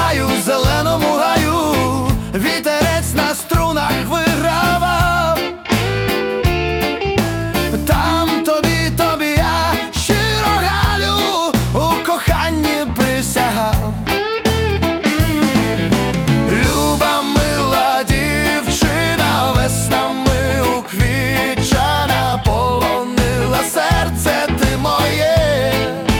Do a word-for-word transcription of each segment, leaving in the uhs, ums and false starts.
гаю, зеленому гаю, вітерець на струнах вигравав. Там тобі, тобі я щиро, Галю, у коханні присягав. Люба, мила дівчина, веснами уквічена, полонила серце ти моє.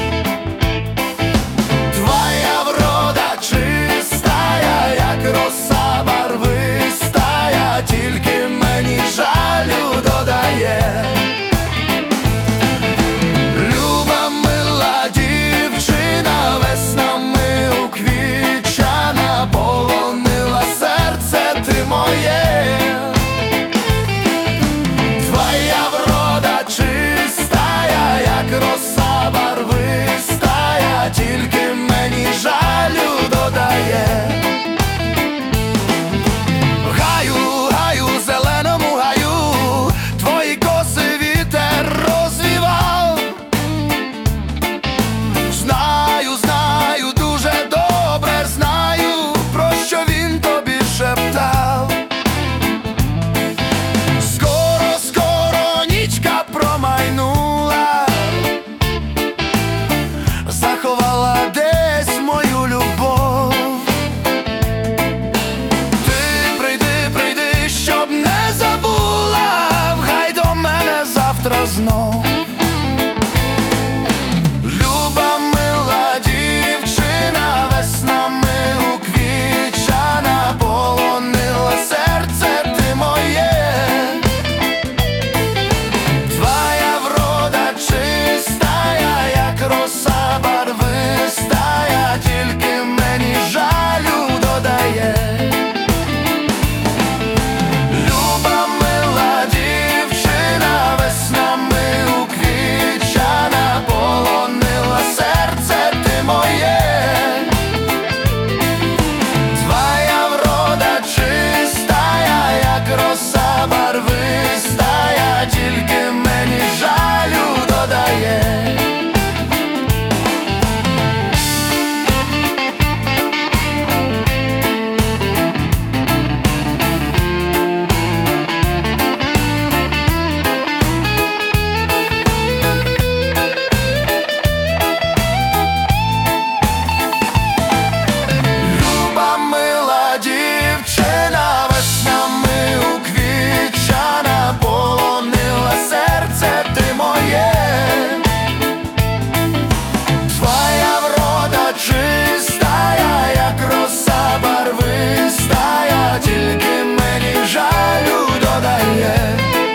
Твоя врода чистая, як роса барвистая, тільки мені жалю додає. Люба, мила дівчина, веснами уквічена, полонила серце ти моє. Твоя врода чистая, як роса барвистая, тільки мені жалю додає. Гаю, гаю, зеленому гаю, твої коси вітер розвівав. Знаю, знаю, дуже добре знаю, про що він тобі шептав. Скоро, скоро нічка промайнула, заховала десь мою любов. Ти прийди, прийди, щоб не забула, вгай до мене завтра знов. Люба, мила дівчина, веснами уквічена, полонила серце ти моє. Твоя врода чистая, як роса барвистая, тільки мені жалю додає. Люба, мила дівчина, веснами уквічена, полонила серце ти моє. Твоя врода чистая, як роса барвистая, тільки мені жалю додає. Люба, мила дівчина, веснами уквічена, полонила серце ти моє. Твоя врода чистая, як роса барвистая, тільки мені жалю додає.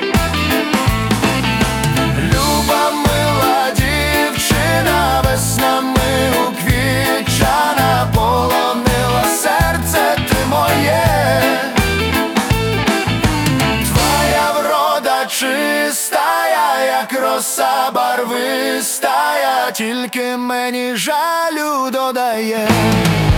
Люба, мила дівчина, веснами уквічена, полонила серце ти моє. Твоя врода чистая, як роса барвистая, тільки мені жалю додає.